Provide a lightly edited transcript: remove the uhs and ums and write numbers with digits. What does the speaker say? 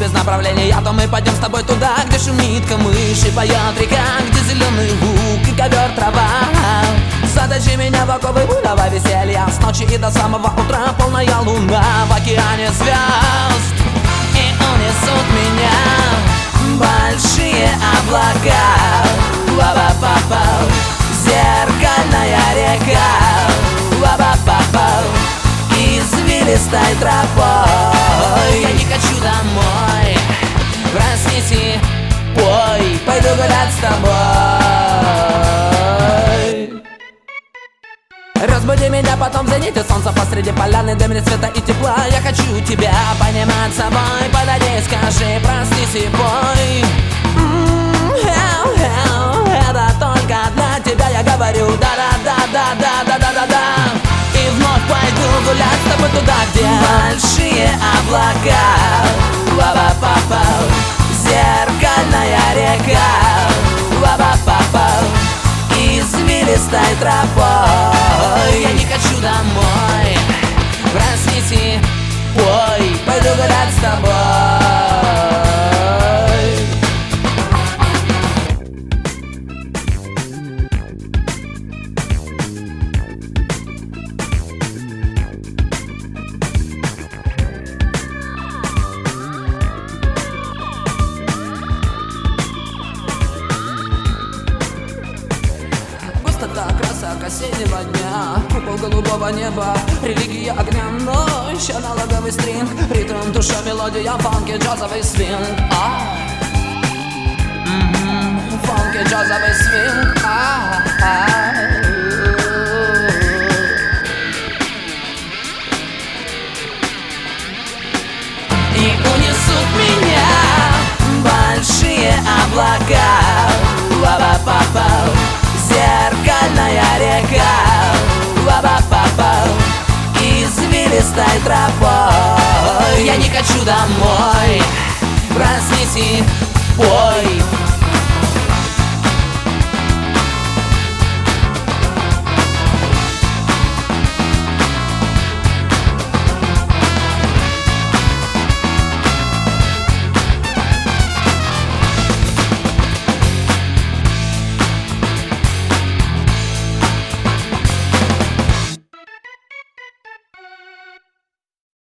без направления, то мы пойдем с тобой туда, где шумит камыш и поет река, где зеленый луг и ковер трава. Затащи меня в оковы буйного веселья, с ночи и до самого утра полная луна в океане звезд. И унесут меня большие облака, ла-ба-па-па, зеркальная река, ла-ба-па-па, извилистой тропой. Я не хочу домой, проснись, пой, пойду гулять с тобой. Разбуди меня потом в зените солнца посреди поляны, дым света и тепла. Я хочу тебя понимать собой. Подойди, скажи, проснись и пой. Это только для тебя я говорю. Да-да-да-да-да-да-да-да-да. И вновь пойду гулять с тобой туда, где большие облака, ла-ба-па-па, зеркальная река, ла-ба-па-па, извилистой тропой. Я не хочу домой, проснись, пой, пойду гулять с тобой. Красок осеннего дня, купол голубого неба, религия огня, ночь, аналоговый стринг, ритм, душа, мелодия, фанки, джазовый свинг. Фанки, джазовый свинг. И унесут меня большие облака, ла-ба-па-па, зеркальная река, ла-ба-па-па, извилистой тропой. Я не хочу домой, проснись, пой,